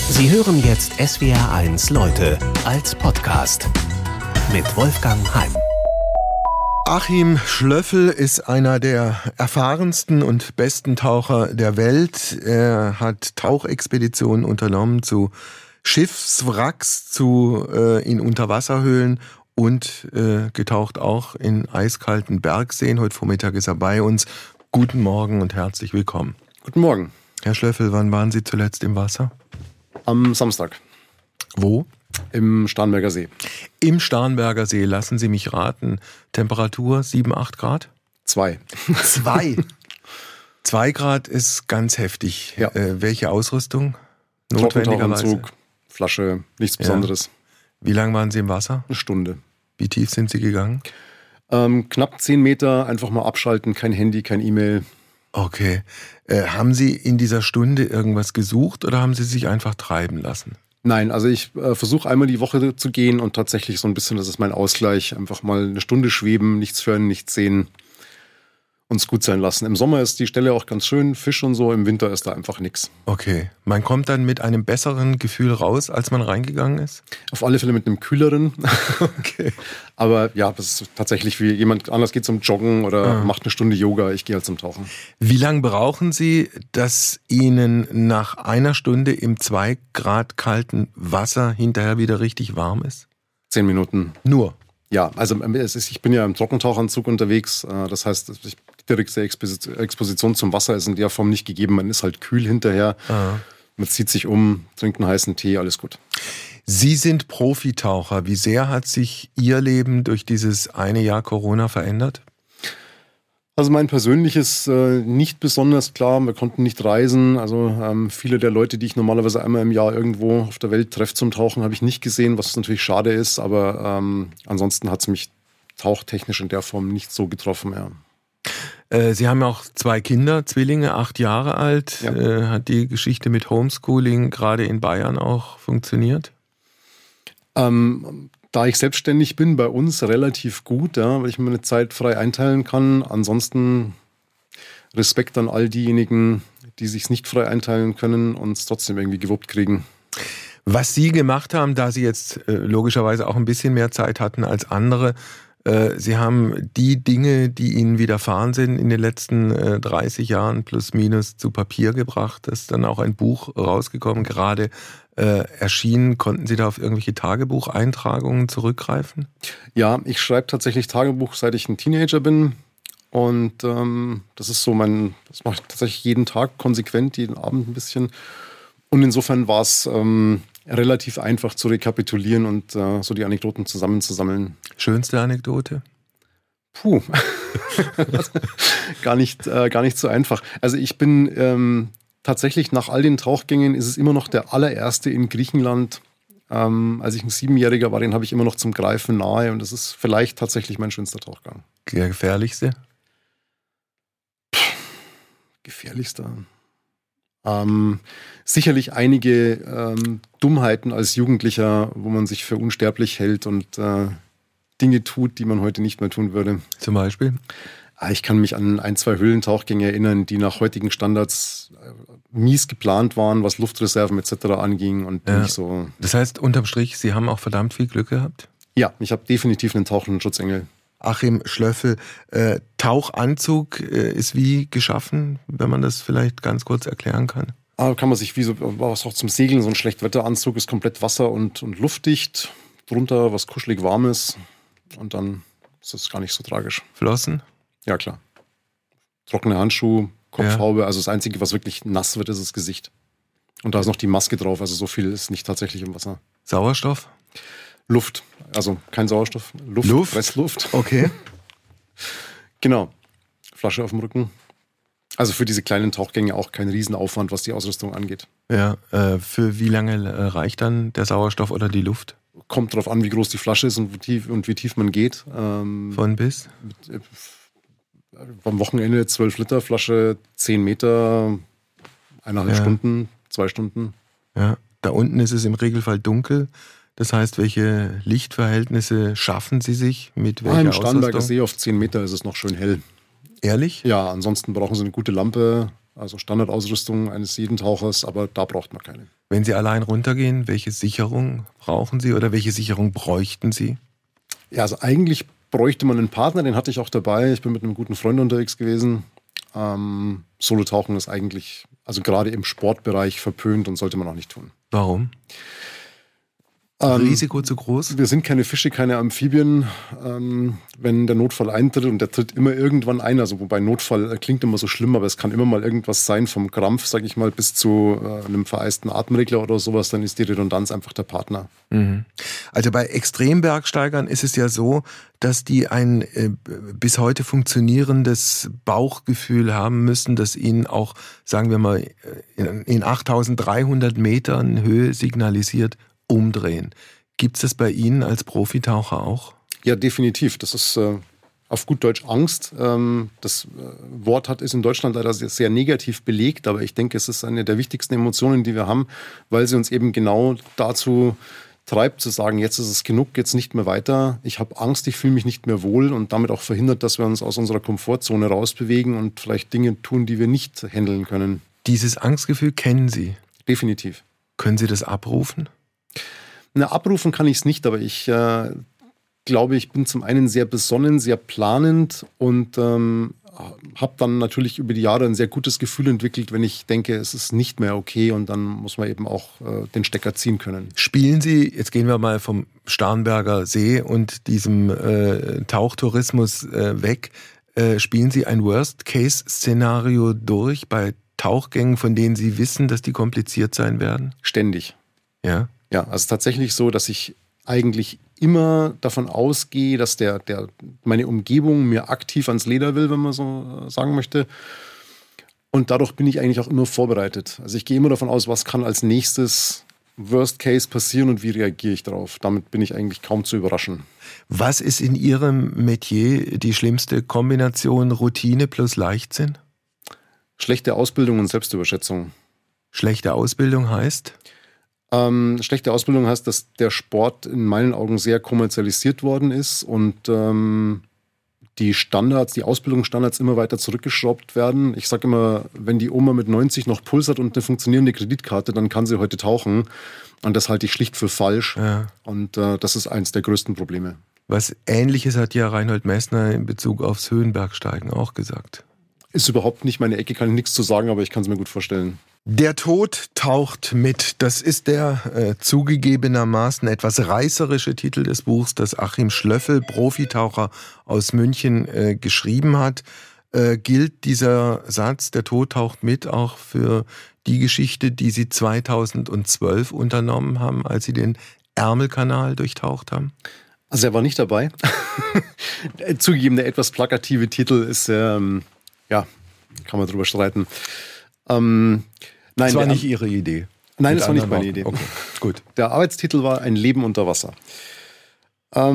Sie hören jetzt SWR1 Leute als Podcast mit Wolfgang Heim. Achim Schlöffel ist einer der erfahrensten und besten Taucher der Welt. Er hat Tauchexpeditionen unternommen zu Schiffswracks, in Unterwasserhöhlen und getaucht auch in eiskalten Bergseen. Heute Vormittag ist er bei uns. Guten Morgen und herzlich willkommen. Guten Morgen. Herr Schlöffel, wann waren Sie zuletzt im Wasser? Am Samstag. Wo? Im Starnberger See. Im Starnberger See, lassen Sie mich raten. Temperatur 7, 8 Grad? 2. 2? 2 Grad ist ganz heftig. Ja. Welche Ausrüstung? Trockentauchanzug, Flasche, nichts Besonderes. Wie lange waren Sie im Wasser? Eine Stunde. Wie tief sind Sie gegangen? Knapp 10 Meter, einfach mal abschalten, kein Handy, kein E-Mail. Okay. Haben Sie in dieser Stunde irgendwas gesucht oder haben Sie sich einfach treiben lassen? Nein, also ich versuche einmal die Woche zu gehen und tatsächlich so ein bisschen, das ist mein Ausgleich, einfach mal eine Stunde schweben, nichts hören, nichts sehen, uns gut sein lassen. Im Sommer ist die Stelle auch ganz schön, Fisch und so, im Winter ist da einfach nichts. Okay, man kommt dann mit einem besseren Gefühl raus, als man reingegangen ist? Auf alle Fälle mit einem kühleren. Okay. Aber ja, das ist tatsächlich wie jemand anders geht zum Joggen oder macht eine Stunde Yoga, ich gehe halt zum Tauchen. Wie lange brauchen Sie, dass Ihnen nach einer Stunde im 2 Grad kalten Wasser hinterher wieder richtig warm ist? 10 Minuten. Nur? Ja, also ich bin ja im Trockentauchanzug unterwegs. Das heißt, die direkte Exposition zum Wasser ist in der Form nicht gegeben. Man ist halt kühl hinterher. Aha. Man zieht sich um, trinkt einen heißen Tee, alles gut. Sie sind Profitaucher. Wie sehr hat sich Ihr Leben durch dieses eine Jahr Corona verändert? Also mein persönliches nicht besonders klar. Wir konnten nicht reisen. Also viele der Leute, die ich normalerweise einmal im Jahr irgendwo auf der Welt treffe zum Tauchen, habe ich nicht gesehen, was natürlich schade ist. Aber ansonsten hat es mich tauchtechnisch in der Form nicht so getroffen. Ja. Sie haben ja auch 2 Kinder, Zwillinge, 8 Jahre alt. Ja. Hat die Geschichte mit Homeschooling gerade in Bayern auch funktioniert? Da ich selbstständig bin, bei uns relativ gut, ja, weil ich mir meine Zeit frei einteilen kann. Ansonsten Respekt an all diejenigen, die sich nicht frei einteilen können und es trotzdem irgendwie gewuppt kriegen. Was Sie gemacht haben, da Sie jetzt logischerweise auch ein bisschen mehr Zeit hatten als andere, Sie haben die Dinge, die Ihnen widerfahren sind in den letzten 30 Jahren plus minus zu Papier gebracht. Das ist dann auch ein Buch rausgekommen, gerade erschienen. Konnten Sie da auf irgendwelche Tagebucheintragungen zurückgreifen? Ja, ich schreibe tatsächlich Tagebuch, seit ich ein Teenager bin. Und das ist so das mache ich tatsächlich jeden Tag konsequent, jeden Abend ein bisschen. Und insofern war es relativ einfach zu rekapitulieren und so die Anekdoten zusammenzusammeln. Schönste Anekdote? Puh, gar nicht so einfach. Also ich bin tatsächlich nach all den Tauchgängen ist es immer noch der allererste in Griechenland. Als ich ein 7-Jähriger war, den habe ich immer noch zum Greifen nahe und das ist vielleicht tatsächlich mein schönster Tauchgang. Der gefährlichste? Gefährlichster? Sicherlich einige Dummheiten als Jugendlicher, wo man sich für unsterblich hält und Dinge tut, die man heute nicht mehr tun würde. Zum Beispiel? Ich kann mich an 1, 2 Höhlentauchgänge erinnern, die nach heutigen Standards mies geplant waren, was Luftreserven etc. anging und nicht so. Das heißt, unterm Strich, Sie haben auch verdammt viel Glück gehabt? Ja, ich habe definitiv einen tauchenden Schutzengel. Achim Schlöffel, Tauchanzug ist wie geschaffen, wenn man das vielleicht ganz kurz erklären kann? Kann man sich wie so, was auch zum Segeln, so ein Schlechtwetteranzug ist komplett wasser- und luftdicht. Drunter was kuschelig Warmes und dann ist das gar nicht so tragisch. Flossen? Ja, klar. Trockene Handschuhe, Kopfhaube, also das Einzige, was wirklich nass wird, ist das Gesicht. Und da ist noch die Maske drauf, also so viel ist nicht tatsächlich im Wasser. Sauerstoff? Luft, also kein Sauerstoff, Luft? Pressluft. Okay. Genau, Flasche auf dem Rücken. Also für diese kleinen Tauchgänge auch kein Riesenaufwand, was die Ausrüstung angeht. Ja, für wie lange reicht dann der Sauerstoff oder die Luft? Kommt drauf an, wie groß die Flasche ist und wie tief man geht. Von bis? Am Wochenende 12 Liter Flasche, 10 Meter, 1,5 Stunden, 2 Stunden. Ja, da unten ist es im Regelfall dunkel. Das heißt, welche Lichtverhältnisse schaffen Sie sich mit welcher Im Ausrüstung? Starnberger See auf 10 Meter ist es noch schön hell. Ehrlich? Ja, ansonsten brauchen Sie eine gute Lampe, also Standardausrüstung eines jeden Tauchers, aber da braucht man keine. Wenn Sie allein runtergehen, welche Sicherung brauchen Sie oder welche Sicherung bräuchten Sie? Ja, also eigentlich bräuchte man einen Partner, den hatte ich auch dabei. Ich bin mit einem guten Freund unterwegs gewesen. Solotauchen ist eigentlich, also gerade im Sportbereich, verpönt und sollte man auch nicht tun. Warum? Risiko zu groß? Wir sind keine Fische, keine Amphibien. Wenn der Notfall eintritt, und der tritt immer irgendwann ein, also wobei Notfall klingt immer so schlimm, aber es kann immer mal irgendwas sein, vom Krampf, sag ich mal, bis zu einem vereisten Atemregler oder sowas, dann ist die Redundanz einfach der Partner. Mhm. Also bei Extrembergsteigern ist es ja so, dass die ein bis heute funktionierendes Bauchgefühl haben müssen, das ihnen auch, sagen wir mal, in 8300 Metern Höhe signalisiert, umdrehen. Gibt es das bei Ihnen als Profitaucher auch? Ja, definitiv. Das ist auf gut Deutsch Angst. Das Wort ist in Deutschland leider sehr, sehr negativ belegt, aber ich denke, es ist eine der wichtigsten Emotionen, die wir haben, weil sie uns eben genau dazu treibt, zu sagen, jetzt ist es genug, jetzt nicht mehr weiter. Ich habe Angst, ich fühle mich nicht mehr wohl und damit auch verhindert, dass wir uns aus unserer Komfortzone rausbewegen und vielleicht Dinge tun, die wir nicht handeln können. Dieses Angstgefühl kennen Sie? Definitiv. Können Sie das abrufen? Na, abrufen kann ich es nicht, aber ich glaube, ich bin zum einen sehr besonnen, sehr planend und habe dann natürlich über die Jahre ein sehr gutes Gefühl entwickelt, wenn ich denke, es ist nicht mehr okay und dann muss man eben auch den Stecker ziehen können. Spielen Sie, jetzt gehen wir mal vom Starnberger See und diesem Tauchtourismus weg, spielen Sie ein Worst-Case-Szenario durch bei Tauchgängen, von denen Sie wissen, dass die kompliziert sein werden? Ständig. Ja? Ja, also tatsächlich so, dass ich eigentlich immer davon ausgehe, dass meine Umgebung mir aktiv ans Leder will, wenn man so sagen möchte. Und dadurch bin ich eigentlich auch immer vorbereitet. Also ich gehe immer davon aus, was kann als nächstes Worst Case passieren und wie reagiere ich darauf. Damit bin ich eigentlich kaum zu überraschen. Was ist in Ihrem Metier die schlimmste Kombination Routine plus Leichtsinn? Schlechte Ausbildung und Selbstüberschätzung. Schlechte Ausbildung heißt? Schlechte Ausbildung heißt, dass der Sport in meinen Augen sehr kommerzialisiert worden ist und die Ausbildungsstandards immer weiter zurückgeschraubt werden. Ich sage immer, wenn die Oma mit 90 noch Puls hat und eine funktionierende Kreditkarte, dann kann sie heute tauchen. Und das halte ich schlicht für falsch. Ja. Und das ist eins der größten Probleme. Was Ähnliches hat ja Reinhold Messner in Bezug aufs Höhenbergsteigen auch gesagt. Ist überhaupt nicht meine Ecke, kann ich nichts zu sagen, aber ich kann es mir gut vorstellen. Der Tod taucht mit. Das ist der zugegebenermaßen etwas reißerische Titel des Buchs, das Achim Schlöffel, Profitaucher aus München, geschrieben hat. Gilt dieser Satz, der Tod taucht mit, auch für die Geschichte, die Sie 2012 unternommen haben, als Sie den Ärmelkanal durchtaucht haben? Also er war nicht dabei. Zugegeben, der etwas plakative Titel ist, ja, kann man drüber streiten. Das war nicht Ihre Idee? Nein, das war nicht meine Idee. Okay, gut. Der Arbeitstitel war Ein Leben unter Wasser. Der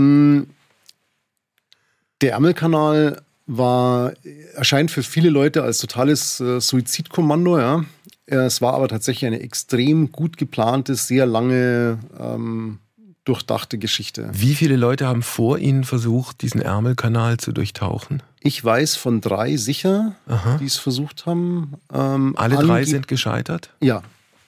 Ärmelkanal erscheint für viele Leute als totales Suizidkommando. Ja. Es war aber tatsächlich eine extrem gut geplante, sehr lange durchdachte Geschichte. Wie viele Leute haben vor Ihnen versucht, diesen Ärmelkanal zu durchtauchen? Ich weiß von 3 sicher, die es versucht haben. Alle 3 sind gescheitert? Ja.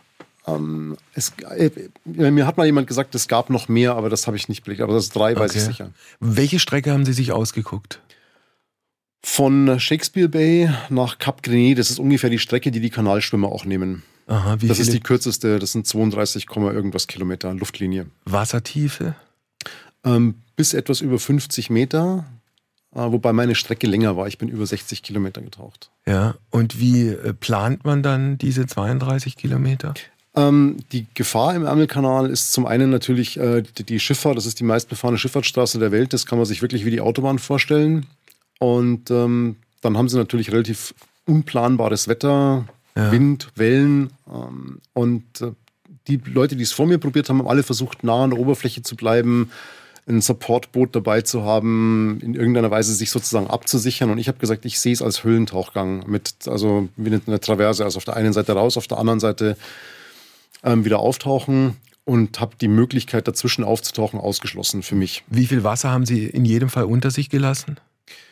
Mir hat mal jemand gesagt, es gab noch mehr, aber das habe ich nicht belegt. Aber das 3 weiß ich sicher. Welche Strecke haben Sie sich ausgeguckt? Von Shakespeare Bay nach Cap Gris. Das ist ungefähr die Strecke, die Kanalschwimmer auch nehmen. Aha, das ist die kürzeste, das sind 32, irgendwas Kilometer Luftlinie. Wassertiefe? Bis etwas über 50 Meter, wobei meine Strecke länger war. Ich bin über 60 Kilometer getaucht. Ja, und wie plant man dann diese 32 Kilometer? Die Gefahr im Ärmelkanal ist zum einen natürlich die Schifffahrt. Das ist die meistbefahrene Schifffahrtsstraße der Welt. Das kann man sich wirklich wie die Autobahn vorstellen. Und dann haben sie natürlich relativ unplanbares Wetter. Ja. Wind, Wellen und die Leute, die es vor mir probiert haben, haben alle versucht, nah an der Oberfläche zu bleiben, ein Supportboot dabei zu haben, in irgendeiner Weise sich sozusagen abzusichern. Und ich habe gesagt, ich sehe es als Höhlentauchgang wie eine Traverse, also auf der einen Seite raus, auf der anderen Seite wieder auftauchen und habe die Möglichkeit, dazwischen aufzutauchen, ausgeschlossen für mich. Wie viel Wasser haben Sie in jedem Fall unter sich gelassen?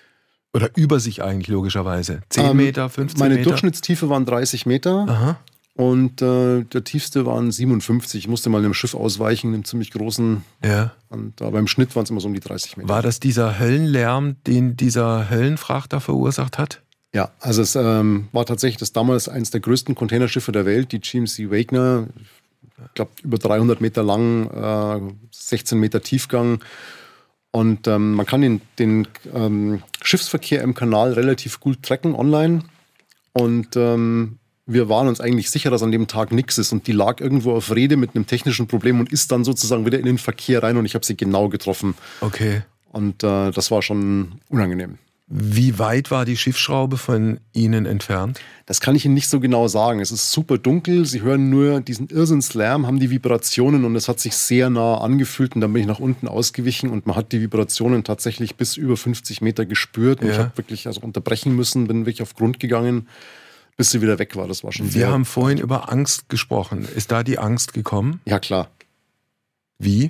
Oder über sich eigentlich, logischerweise? 10 Meter, 15 Meine Meter? Durchschnittstiefe waren 30 Meter. Aha. Und der tiefste waren 57. Ich musste mal in einem Schiff ausweichen, einem ziemlich großen. Ja. Und beim Schnitt waren es immer so um die 30 Meter. War das dieser Höllenlärm, den dieser Höllenfrachter verursacht hat? Ja, also es war tatsächlich das damals eines der größten Containerschiffe der Welt, die GMC Wagner. Ich glaube, über 300 Meter lang, 16 Meter Tiefgang. Und man kann den Schiffsverkehr im Kanal relativ gut tracken online. Und wir waren uns eigentlich sicher, dass an dem Tag nichts ist. Und die lag irgendwo auf Rede mit einem technischen Problem und ist dann sozusagen wieder in den Verkehr rein und ich habe sie genau getroffen. Okay. Und das war schon unangenehm. Wie weit war die Schiffsschraube von Ihnen entfernt? Das kann ich Ihnen nicht so genau sagen. Es ist super dunkel. Sie hören nur diesen Irrsinnslärm, haben die Vibrationen und es hat sich sehr nah angefühlt. Und dann bin ich nach unten ausgewichen und man hat die Vibrationen tatsächlich bis über 50 Meter gespürt. Und ich habe wirklich unterbrechen müssen, bin wirklich auf Grund gegangen, bis sie wieder weg war. Das war schon sehr. Wir haben vorhin über Angst gesprochen. Ist da die Angst gekommen? Ja, klar. Wie?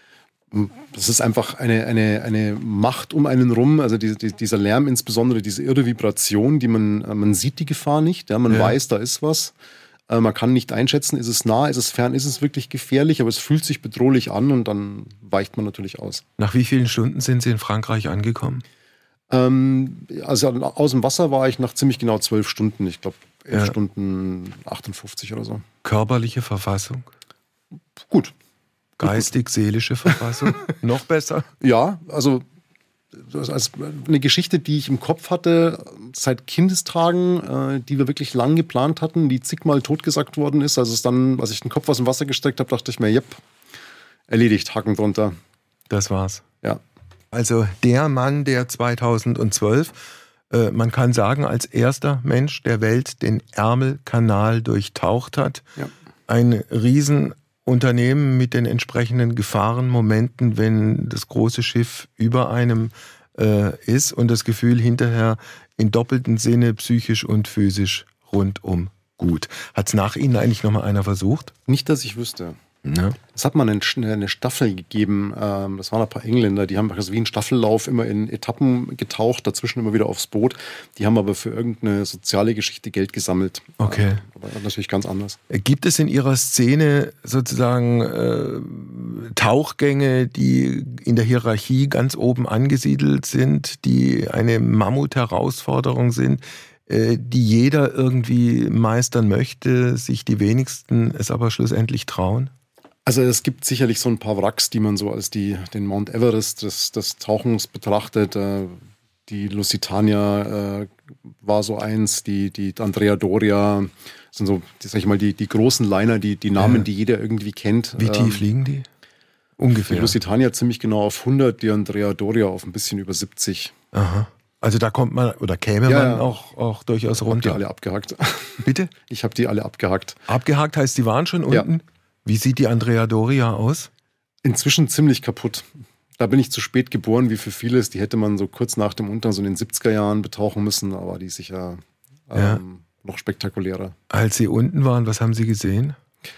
Das ist einfach eine Macht um einen rum, also dieser Lärm, insbesondere diese irre Vibration, die man sieht die Gefahr nicht, ja, man weiß, da ist was, man kann nicht einschätzen, ist es nah, ist es fern, ist es wirklich gefährlich, aber es fühlt sich bedrohlich an und dann weicht man natürlich aus. Nach wie vielen Stunden sind Sie in Frankreich angekommen? Also aus dem Wasser war ich nach ziemlich genau 12 Stunden, ich glaube 11 Stunden 58 oder so. Körperliche Verfassung? Gut. Geistig-seelische Verfassung? Noch besser? Ja, also das ist eine Geschichte, die ich im Kopf hatte seit Kindestagen, die wir wirklich lang geplant hatten, die zigmal totgesagt worden ist. Also es dann, als ich den Kopf aus dem Wasser gestreckt habe, dachte ich mir, erledigt, Haken drunter. Das war's. Ja. Also der Mann, der 2012, man kann sagen, als erster Mensch der Welt den Ärmelkanal durchtaucht hat. Ja. Ein Riesenunternehmen mit den entsprechenden Gefahrenmomenten, wenn das große Schiff über einem ist und das Gefühl hinterher in doppeltem Sinne psychisch und physisch rundum gut. Hat es nach Ihnen eigentlich nochmal einer versucht? Nicht, dass ich wüsste. Ja. Es hat mal eine Staffel gegeben, das waren ein paar Engländer, die haben also wie ein Staffellauf immer in Etappen getaucht, dazwischen immer wieder aufs Boot. Die haben aber für irgendeine soziale Geschichte Geld gesammelt. Okay. Aber natürlich ganz anders. Gibt es in Ihrer Szene sozusagen Tauchgänge, die in der Hierarchie ganz oben angesiedelt sind, die eine Mammut-Herausforderung sind, die jeder irgendwie meistern möchte, sich die wenigsten es aber schlussendlich trauen? Also es gibt sicherlich so ein paar Wracks, die man so als den Mount Everest des Tauchens betrachtet. Die Lusitania war so eins, die Andrea Doria, sind so, sag ich mal, die großen Liner, die Namen, die jeder irgendwie kennt. Wie tief liegen die? Ungefähr. Die Lusitania ziemlich genau auf 100, die Andrea Doria auf ein bisschen über 70. Aha. Also da kommt man oder käme man auch durchaus runter. Ich habe die alle abgehakt. Bitte? Ich habe die alle abgehakt. Abgehakt heißt, die waren schon unten? Ja. Wie sieht die Andrea Doria aus? Inzwischen ziemlich kaputt. Da bin ich zu spät geboren, wie für vieles. Die hätte man so kurz nach dem Untergang, so in den 70er Jahren betauchen müssen, aber die ist sicher noch spektakulärer. Als Sie unten waren, was haben Sie gesehen?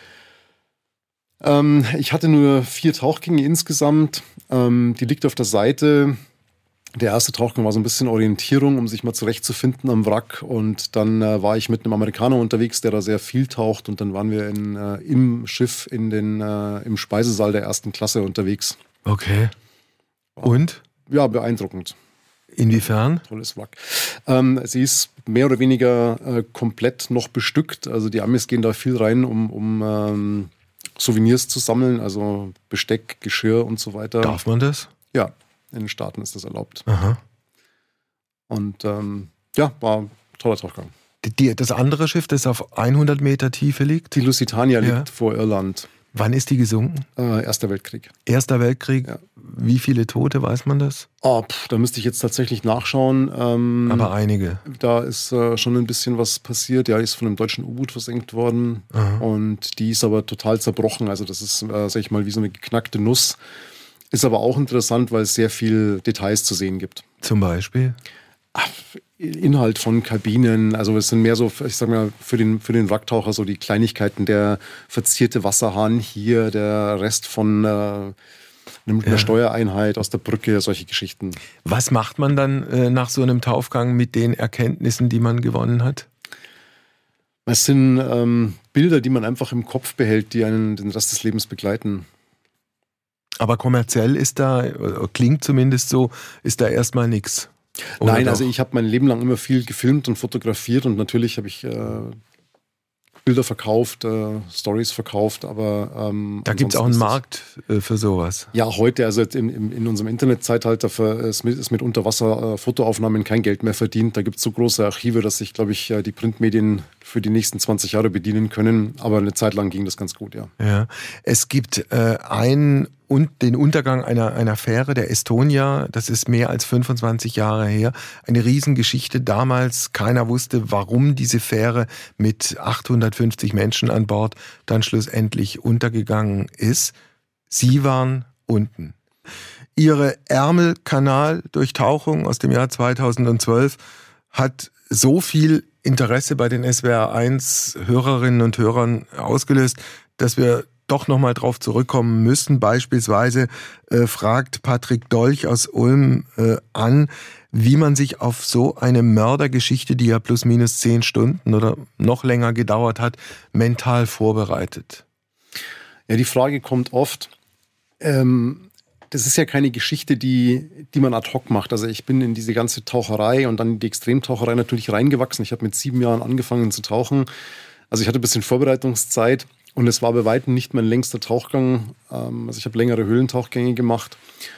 Ich hatte nur 4 Tauchgänge insgesamt. Die liegt auf der Seite. Der erste Tauchgang war so ein bisschen Orientierung, um sich mal zurechtzufinden am Wrack. Und dann war ich mit einem Amerikaner unterwegs, der da sehr viel taucht. Und dann waren wir im Schiff im Speisesaal der ersten Klasse unterwegs. Okay. Und? Ja, beeindruckend. Inwiefern? Tolles Wrack. Sie ist mehr oder weniger komplett noch bestückt. Also die Amis gehen da viel rein, um Souvenirs zu sammeln. Also Besteck, Geschirr und so weiter. Darf man das? Ja. In den Staaten ist das erlaubt. Aha. Und war ein toller Tauchgang. Das andere Schiff, das auf 100 Meter Tiefe liegt? Die Lusitania liegt vor Irland. Wann ist die gesunken? Erster Weltkrieg. Erster Weltkrieg? Ja. Wie viele Tote, weiß man das? Da müsste ich jetzt tatsächlich nachschauen. Aber einige. Da ist schon ein bisschen was passiert. Ja, die ist von einem deutschen U-Boot versenkt worden. Aha. Und die ist aber total zerbrochen. Also das ist, sag ich mal, wie so eine geknackte Nuss. Ist aber auch interessant, weil es sehr viel Details zu sehen gibt. Zum Beispiel? Inhalt von Kabinen, also es sind mehr so, ich sag mal, für den Wracktaucher so die Kleinigkeiten, der verzierte Wasserhahn hier, der Rest von einer Steuereinheit aus der Brücke, solche Geschichten. Was macht man dann nach so einem Tauchgang mit den Erkenntnissen, die man gewonnen hat? Es sind Bilder, die man einfach im Kopf behält, die einen den Rest des Lebens begleiten. Aber kommerziell ist da, klingt zumindest so, ist da erstmal nichts. Nein, also ich habe mein Leben lang immer viel gefilmt und fotografiert und natürlich habe ich Bilder verkauft, Stories verkauft, aber da gibt es auch einen Markt für sowas. Ja, heute, also in unserem Internetzeitalter ist mit Unterwasser-Fotoaufnahmen kein Geld mehr verdient. Da gibt es so große Archive, dass sich, glaube ich, die Printmedien für die nächsten 20 Jahre bedienen können. Aber eine Zeit lang ging das ganz gut, ja. Ja, es gibt den Untergang einer Fähre, der Estonia, das ist mehr als 25 Jahre her. Eine Riesengeschichte damals. Keiner wusste, warum diese Fähre mit 850 Menschen an Bord dann schlussendlich untergegangen ist. Sie waren unten. Ihre Ärmelkanal-Durchtauchung aus dem Jahr 2012 hat so viel Interesse bei den SWR1-Hörerinnen und Hörern ausgelöst, dass wir doch nochmal drauf zurückkommen müssen. Beispielsweise fragt Patrick Dolch aus Ulm an, wie man sich auf so eine Mördergeschichte, die ja plus minus 10 Stunden oder noch länger gedauert hat, mental vorbereitet. Ja, die Frage kommt oft. Das ist ja keine Geschichte, die man ad hoc macht. Also ich bin in diese ganze Taucherei und dann in die Extremtaucherei natürlich reingewachsen. Ich habe mit 7 Jahren angefangen zu tauchen. Also ich hatte ein bisschen Vorbereitungszeit. Und es war bei weitem nicht mein längster Tauchgang. Also ich habe längere Höhlentauchgänge gemacht.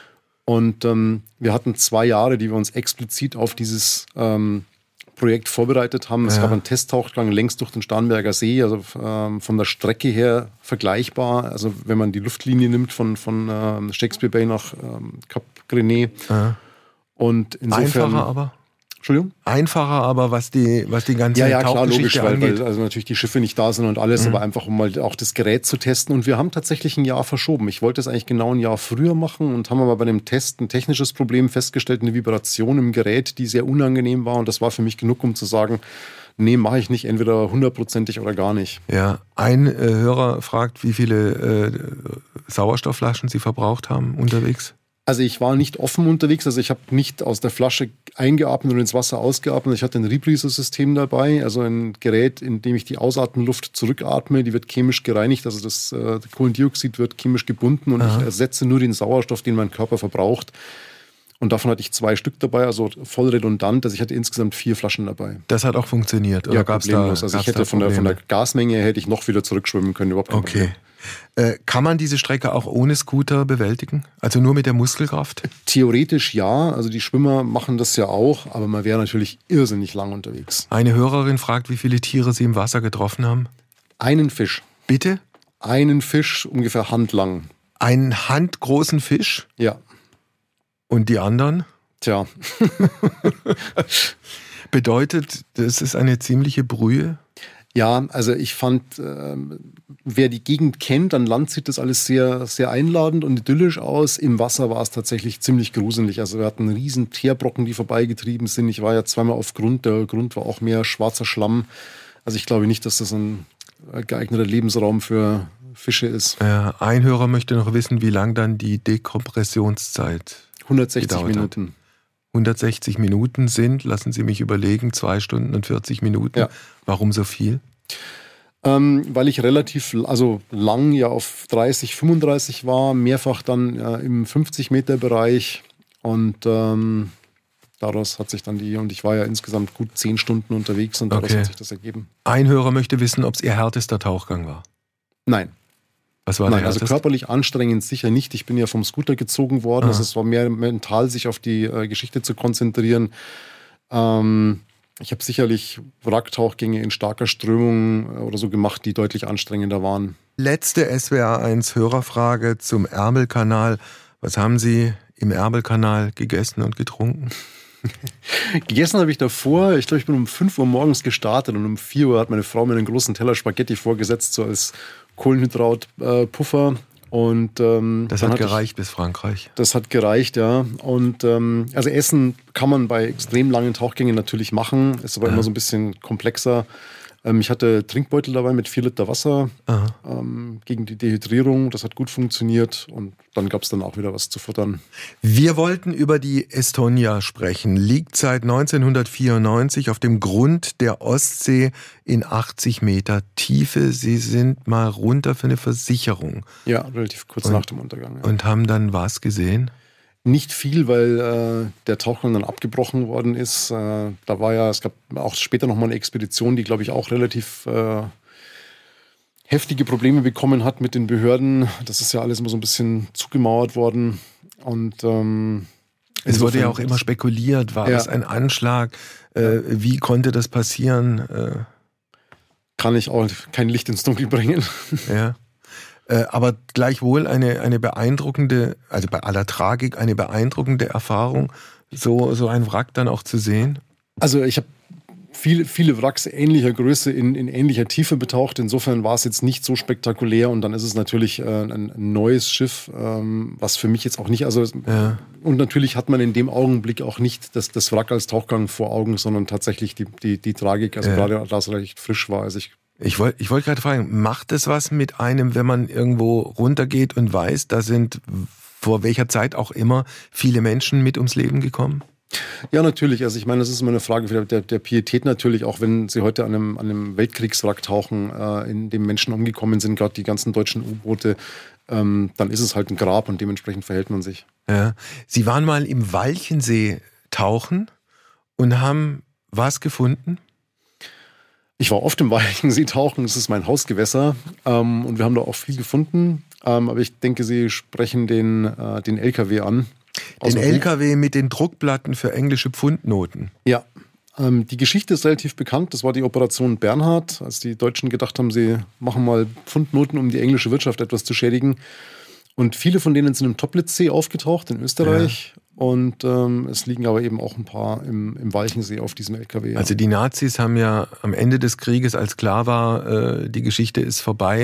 Und wir hatten 2 Jahre, die wir uns explizit auf dieses Projekt vorbereitet haben. Es gab einen Testtauchgang längs durch den Starnberger See, also von der Strecke her vergleichbar. Also wenn man die Luftlinie nimmt von Shakespeare Bay nach Cap Grenet. Ja. Und insofern, einfacher aber? Entschuldigung? Einfacher, aber was die ganze ja, klar, logisch, angeht. Weil also natürlich die Schiffe nicht da sind und alles, aber einfach um mal auch das Gerät zu testen. Und wir haben tatsächlich ein Jahr verschoben. Ich wollte es eigentlich genau ein Jahr früher machen und haben aber bei dem Test ein technisches Problem festgestellt, eine Vibration im Gerät, die sehr unangenehm war. Und das war für mich genug, um zu sagen, nee, mache ich nicht, entweder 100%ig oder gar nicht. Ja, ein Hörer fragt, wie viele Sauerstoffflaschen Sie verbraucht haben unterwegs? Also ich war nicht offen unterwegs, also ich habe nicht aus der Flasche eingeatmet und ins Wasser ausgeatmet. Ich hatte ein Rebreather-System dabei, also ein Gerät, in dem ich die Ausatemluft zurückatme. Die wird chemisch gereinigt, also das Kohlendioxid wird chemisch gebunden und ich ersetze nur den Sauerstoff, den mein Körper verbraucht. Und davon hatte ich 2 Stück dabei, also voll redundant. Also ich hatte insgesamt 4 Flaschen dabei. Das hat auch funktioniert? Oder ja, gab's problemlos. Also ich hätte von der Gasmenge hätte ich noch wieder zurückschwimmen können, überhaupt kein Problem. Kann man diese Strecke auch ohne Scooter bewältigen? Also nur mit der Muskelkraft? Theoretisch ja, also die Schwimmer machen das ja auch, aber man wäre natürlich irrsinnig lang unterwegs. Eine Hörerin fragt, wie viele Tiere Sie im Wasser getroffen haben? Einen Fisch. Bitte? Einen Fisch, ungefähr handlang. Einen handgroßen Fisch? Ja. Und die anderen? Tja. Bedeutet, das ist eine ziemliche Brühe? Ja, also ich fand, wer die Gegend kennt, an Land sieht das alles sehr, sehr einladend und idyllisch aus. Im Wasser war es tatsächlich ziemlich gruselig. Also wir hatten riesen Teerbrocken, die vorbeigetrieben sind. Ich war ja 2-mal auf Grund. Der Grund war auch mehr schwarzer Schlamm. Also ich glaube nicht, dass das ein geeigneter Lebensraum für Fische ist. Ein Hörer möchte noch wissen, wie lang dann die Dekompressionszeit 160 Minuten. 160 Minuten sind, lassen Sie mich überlegen, 2 Stunden und 40 Minuten. Ja. Warum so viel? Weil ich relativ lang ja auf 30, 35 war, mehrfach dann im 50-Meter-Bereich und daraus hat sich dann und ich war ja insgesamt gut 10 Stunden unterwegs und daraus hat sich das ergeben. Ein Hörer möchte wissen, ob es Ihr härtester Tauchgang war. Nein. Was war der also härteste? körperlich anstrengend sicher nicht. Ich bin ja vom Scooter gezogen worden. Also es war mehr mental, sich auf die Geschichte zu konzentrieren. Ich habe sicherlich Wracktauchgänge in starker Strömung oder so gemacht, die deutlich anstrengender waren. Letzte SWR1 Hörerfrage zum Ärmelkanal. Was haben Sie im Ärmelkanal gegessen und getrunken? Gegessen habe ich davor. Ich glaube, ich bin um 5 Uhr morgens gestartet und um 4 Uhr hat meine Frau mir einen großen Teller Spaghetti vorgesetzt, so als Kohlenhydratpuffer. Und das hat gereicht bis Frankreich. Das hat gereicht, ja. Und also Essen kann man bei extrem langen Tauchgängen natürlich machen, ist aber immer so ein bisschen komplexer. Ich hatte Trinkbeutel dabei mit 4 Liter Wasser gegen die Dehydrierung. Das hat gut funktioniert und dann gab es dann auch wieder was zu futtern. Wir wollten über die Estonia sprechen. Liegt seit 1994 auf dem Grund der Ostsee in 80 Meter Tiefe. Sie sind mal runter für eine Versicherung. Ja, relativ kurz nach dem Untergang. Ja. Und haben dann was gesehen? Nicht viel, weil der Tauchgang dann abgebrochen worden ist. Es gab auch später nochmal eine Expedition, die, glaube ich, auch relativ heftige Probleme bekommen hat mit den Behörden. Das ist ja alles immer so ein bisschen zugemauert worden. Und es wurde ja auch immer spekuliert, war das ein Anschlag? Wie konnte das passieren? Kann ich auch kein Licht ins Dunkel bringen. Ja. Aber gleichwohl eine beeindruckende, also bei aller Tragik, eine beeindruckende Erfahrung, so ein Wrack dann auch zu sehen. Also ich habe viele Wracks ähnlicher Größe in ähnlicher Tiefe betaucht. Insofern war es jetzt nicht so spektakulär. Und dann ist es natürlich ein neues Schiff, was für mich jetzt auch nicht, und natürlich hat man in dem Augenblick auch nicht das Wrack als Tauchgang vor Augen, sondern tatsächlich die Tragik, gerade da es recht frisch war. Also ich wollte gerade fragen, macht es was mit einem, wenn man irgendwo runtergeht und weiß, da sind vor welcher Zeit auch immer viele Menschen mit ums Leben gekommen? Ja, natürlich. Also ich meine, das ist immer eine Frage der Pietät natürlich, auch wenn Sie heute an einem Weltkriegswrack tauchen, in dem Menschen umgekommen sind, gerade die ganzen deutschen U-Boote, dann ist es halt ein Grab und dementsprechend verhält man sich. Ja. Sie waren mal im Walchensee tauchen und haben was gefunden? Ich war oft im Walchensee tauchen, das ist mein Hausgewässer und wir haben da auch viel gefunden, aber ich denke, Sie sprechen den LKW an. Den LKW mit den Druckplatten für englische Pfundnoten. Ja, die Geschichte ist relativ bekannt, das war die Operation Bernhard, als die Deutschen gedacht haben, sie machen mal Pfundnoten, um die englische Wirtschaft etwas zu schädigen. Und viele von denen sind im Toplitzsee aufgetaucht, in Österreich. Ja. Und es liegen aber eben auch ein paar im Walchensee auf diesem LKW. Ja. Also die Nazis haben ja am Ende des Krieges, als klar war, die Geschichte ist vorbei,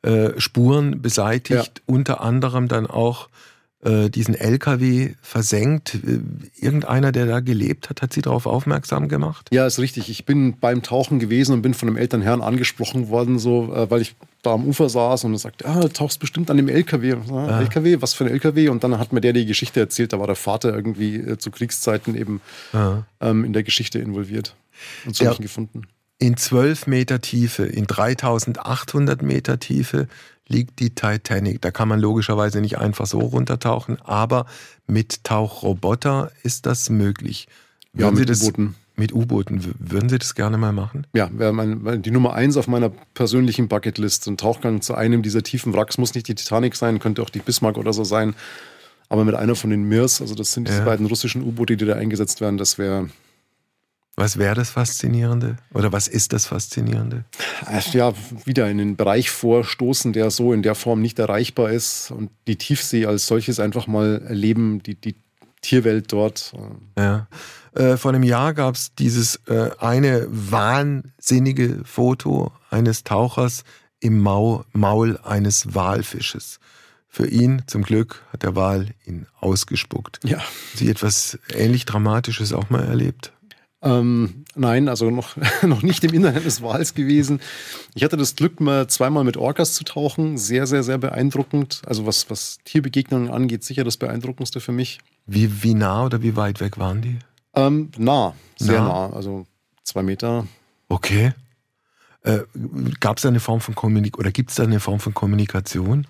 Spuren beseitigt, unter anderem dann auch diesen LKW versenkt. Irgendeiner, der da gelebt hat Sie darauf aufmerksam gemacht? Ja, ist richtig. Ich bin beim Tauchen gewesen und bin von einem älteren Herrn angesprochen worden, weil ich da am Ufer saß und er sagte, du tauchst bestimmt an dem LKW. LKW? Was für ein LKW? Und dann hat mir der die Geschichte erzählt, da war der Vater irgendwie zu Kriegszeiten eben in der Geschichte involviert und so habe ich ihn gefunden. In 12 Meter Tiefe, in 3800 Meter Tiefe liegt die Titanic. Da kann man logischerweise nicht einfach so runtertauchen, aber mit Tauchroboter ist das möglich. Ja, mit U-Booten. Mit U-Booten. Würden Sie das gerne mal machen? Ja, wäre die Nummer 1 auf meiner persönlichen Bucketlist. Ein Tauchgang zu einem dieser tiefen Wracks, muss nicht die Titanic sein, könnte auch die Bismarck oder so sein. Aber mit einer von den Mirs, also das sind diese beiden russischen U-Boote, die da eingesetzt werden, das wäre... Was wäre das Faszinierende? Oder was ist das Faszinierende? Ja, wieder in den Bereich vorstoßen, der so in der Form nicht erreichbar ist und die Tiefsee als solches einfach mal erleben, die Tierwelt dort. Ja. Vor einem Jahr gab es dieses eine wahnsinnige Foto eines Tauchers im Maul eines Walfisches. Für ihn, zum Glück, hat der Wal ihn ausgespuckt. Ja. Haben Sie etwas ähnlich Dramatisches auch mal erlebt? Nein, also noch nicht im Inneren des Wals gewesen. Ich hatte das Glück, mal zweimal mit Orcas zu tauchen. Sehr, sehr, sehr beeindruckend. Also was Tierbegegnungen angeht, sicher das Beeindruckendste für mich. Wie nah oder wie weit weg waren die? Nah, sehr nah. Also 2 Meter. Okay. Gab es da eine Form von Kommunikation oder gibt es da eine Form von Kommunikation?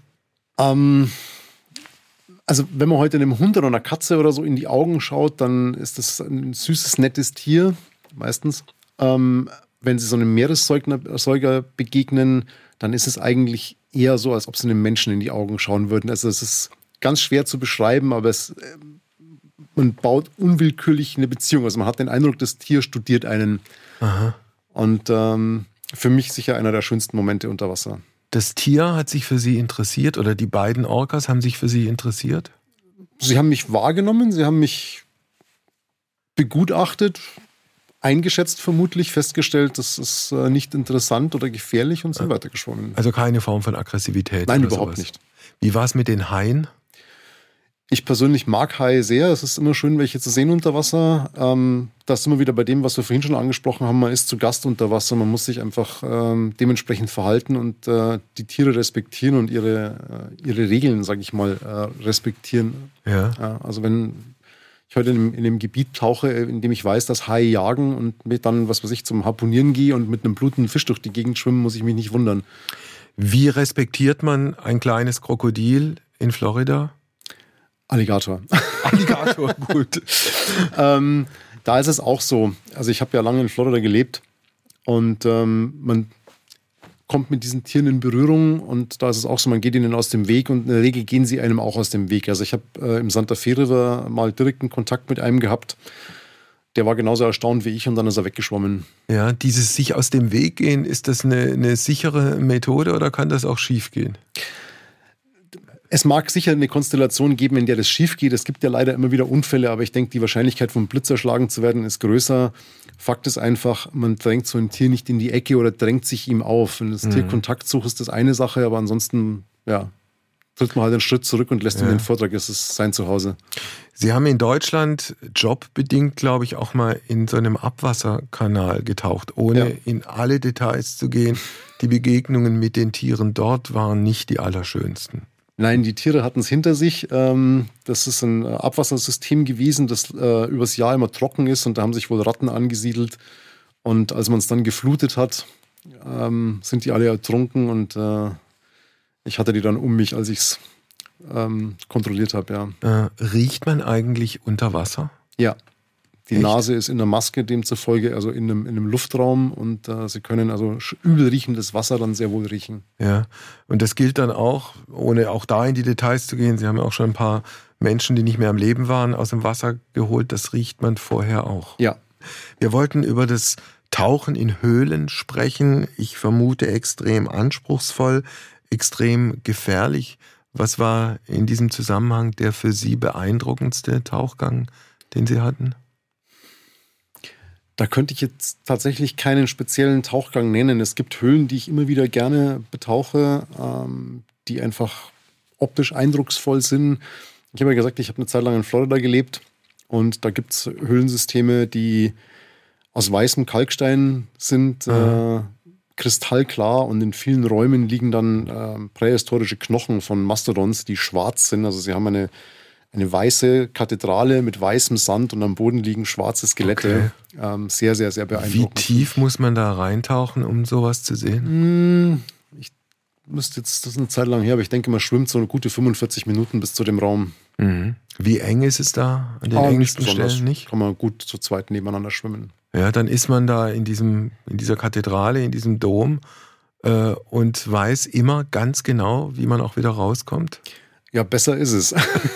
Also wenn man heute einem Hund oder einer Katze oder so in die Augen schaut, dann ist das ein süßes, nettes Tier, meistens. Wenn sie so einem Meeressäuger begegnen, dann ist es eigentlich eher so, als ob sie einem Menschen in die Augen schauen würden. Also es ist ganz schwer zu beschreiben, aber man baut unwillkürlich eine Beziehung. Also man hat den Eindruck, das Tier studiert einen. Aha. Und für mich sicher einer der schönsten Momente unter Wasser. Das Tier hat sich für Sie interessiert oder die beiden Orcas haben sich für Sie interessiert? Sie haben mich wahrgenommen, sie haben mich begutachtet, eingeschätzt vermutlich, festgestellt, das ist nicht interessant oder gefährlich und sind weitergeschwommen. Also keine Form von Aggressivität? Nein, oder überhaupt sowas. nicht. Wie war es mit den Haien? Ich persönlich mag Haie sehr. Es ist immer schön, welche zu sehen unter Wasser. Das ist immer wieder bei dem, was wir vorhin schon angesprochen haben. Man ist zu Gast unter Wasser. Man muss sich einfach dementsprechend verhalten und die Tiere respektieren und ihre Regeln, sage ich mal, respektieren. Ja. Also wenn ich heute in dem Gebiet tauche, in dem ich weiß, dass Haie jagen und mir dann, was weiß ich, zum Harpunieren gehe und mit einem blutenden Fisch durch die Gegend schwimmen, muss ich mich nicht wundern. Wie respektiert man ein kleines Krokodil in Florida? Alligator. Alligator, gut. Da ist es auch so. Also ich habe ja lange in Florida gelebt und man kommt mit diesen Tieren in Berührung und da ist es auch so, man geht ihnen aus dem Weg und in der Regel gehen sie einem auch aus dem Weg. Also ich habe im Santa Fe River mal direkten Kontakt mit einem gehabt. Der war genauso erstaunt wie ich und dann ist er weggeschwommen. Ja, dieses sich aus dem Weg gehen, ist das eine sichere Methode oder kann das auch schief gehen? Es mag sicher eine Konstellation geben, in der das schief geht. Es gibt ja leider immer wieder Unfälle, aber ich denke, die Wahrscheinlichkeit, vom Blitz erschlagen zu werden, ist größer. Fakt ist einfach, man drängt so ein Tier nicht in die Ecke oder drängt sich ihm auf. Wenn das Tier Kontakt sucht, ist das eine Sache, aber ansonsten, ja, tritt man halt einen Schritt zurück und lässt ihm den Vortrag. Es ist sein Zuhause. Sie haben in Deutschland jobbedingt, glaube ich, auch mal in so einem Abwasserkanal getaucht, ohne in alle Details zu gehen. Die Begegnungen mit den Tieren dort waren nicht die allerschönsten. Nein, die Tiere hatten es hinter sich. Das ist ein Abwassersystem gewesen, das übers Jahr immer trocken ist und da haben sich wohl Ratten angesiedelt. Und als man es dann geflutet hat, sind die alle ertrunken und ich hatte die dann um mich, als ich es kontrolliert habe. Ja. Riecht man eigentlich unter Wasser? Ja. Die Echt? Nase ist in der Maske, demzufolge, also in einem Luftraum und sie können also übel riechendes Wasser dann sehr wohl riechen. Ja, und das gilt dann auch, ohne auch da in die Details zu gehen, Sie haben ja auch schon ein paar Menschen, die nicht mehr am Leben waren, aus dem Wasser geholt, das riecht man vorher auch. Ja. Wir wollten über das Tauchen in Höhlen sprechen, ich vermute extrem anspruchsvoll, extrem gefährlich. Was war in diesem Zusammenhang der für Sie beeindruckendste Tauchgang, den Sie hatten? Da könnte ich jetzt tatsächlich keinen speziellen Tauchgang nennen. Es gibt Höhlen, die ich immer wieder gerne betauche, die einfach optisch eindrucksvoll sind. Ich habe ja gesagt, ich habe eine Zeit lang in Florida gelebt und da gibt es Höhlensysteme, die aus weißem Kalkstein sind, kristallklar und in vielen Räumen liegen dann prähistorische Knochen von Mastodons, die schwarz sind. Also sie haben eine weiße Kathedrale mit weißem Sand und am Boden liegen schwarze Skelette. Okay. Sehr, sehr, sehr beeindruckend. Wie tief muss man da reintauchen, um sowas zu sehen? Ich müsste jetzt, das ist eine Zeit lang her, aber ich denke, man schwimmt so eine gute 45 Minuten bis zu dem Raum. Wie eng ist es da an den engsten Stellen? Nicht? Kann man gut zu zweit nebeneinander schwimmen. Ja, dann ist man da in dieser Kathedrale, in diesem Dom und weiß immer ganz genau, wie man auch wieder rauskommt. Ja, besser ist es.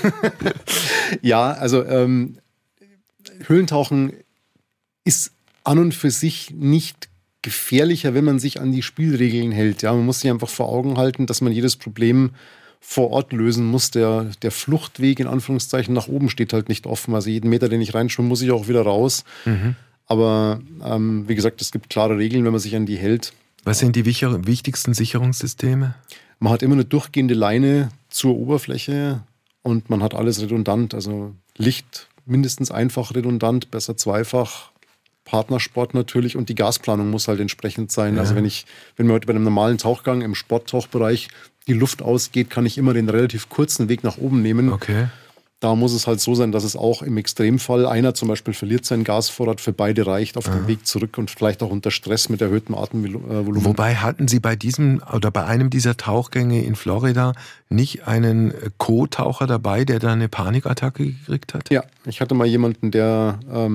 Ja, also Höhlentauchen ist an und für sich nicht gefährlicher, wenn man sich an die Spielregeln hält. Ja, man muss sich einfach vor Augen halten, dass man jedes Problem vor Ort lösen muss. Der Fluchtweg in Anführungszeichen nach oben steht halt nicht offen. Also jeden Meter, den ich reinschwimme, muss ich auch wieder raus. Aber wie gesagt, es gibt klare Regeln, wenn man sich an die hält. Was sind die wichtigsten Sicherungssysteme? Man hat immer eine durchgehende Leine zur Oberfläche und man hat alles redundant. Also Licht mindestens einfach redundant, besser zweifach. Partnersport natürlich und die Gasplanung muss halt entsprechend sein. Ja. Also wenn mir heute bei einem normalen Tauchgang im Sporttauchbereich die Luft ausgeht, kann ich immer den relativ kurzen Weg nach oben nehmen. Okay. Da muss es halt so sein, dass es auch im Extremfall, einer zum Beispiel verliert seinen Gasvorrat, für beide reicht auf dem Weg zurück und vielleicht auch unter Stress mit erhöhtem Atemvolumen. Wobei hatten Sie bei einem dieser Tauchgänge in Florida nicht einen Co-Taucher dabei, der da eine Panikattacke gekriegt hat? Ja, ich hatte mal jemanden, der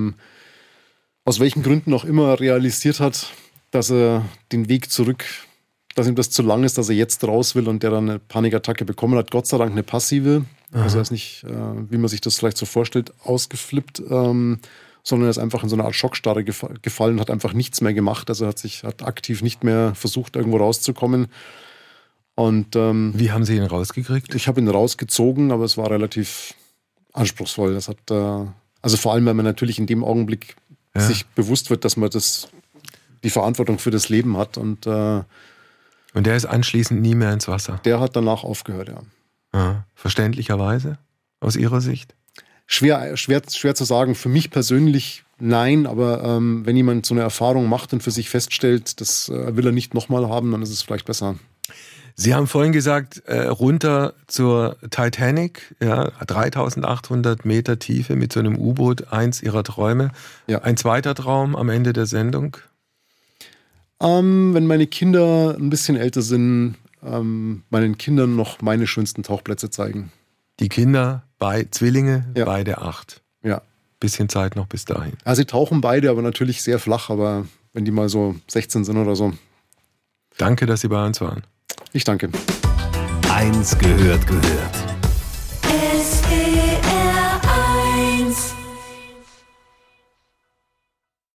aus welchen Gründen auch immer realisiert hat, dass er den Weg zurück, dass ihm das zu lang ist, dass er jetzt raus will und der dann eine Panikattacke bekommen hat. Gott sei Dank eine passive. Also er ist nicht, wie man sich das vielleicht so vorstellt, ausgeflippt, sondern er ist einfach in so eine Art Schockstarre gefallen und hat einfach nichts mehr gemacht. Also hat aktiv nicht mehr versucht, irgendwo rauszukommen. Und wie haben Sie ihn rausgekriegt? Ich habe ihn rausgezogen, aber es war relativ anspruchsvoll. Das hat also vor allem, weil man natürlich in dem Augenblick sich bewusst wird, dass man die Verantwortung für das Leben hat. Und der ist anschließend nie mehr ins Wasser? Der hat danach aufgehört, ja. Verständlicherweise? aus Ihrer Sicht? Schwer zu sagen. Für mich persönlich nein, aber wenn jemand so eine Erfahrung macht und für sich feststellt, das will er nicht nochmal haben, dann ist es vielleicht besser. Sie haben vorhin gesagt, runter zur Titanic, ja, 3.800 Meter Tiefe mit so einem U-Boot, eins Ihrer Träume. Ja. Ein zweiter Traum am Ende der Sendung? Wenn meine Kinder ein bisschen älter sind, meinen Kindern noch meine schönsten Tauchplätze zeigen. Die Kinder, Zwillinge, Ja. beide 8. Ja. Bisschen Zeit noch bis dahin. Also sie tauchen beide, aber natürlich sehr flach, aber wenn die mal so 16 sind oder so. Danke, dass Sie bei uns waren. Ich danke. Eins gehört.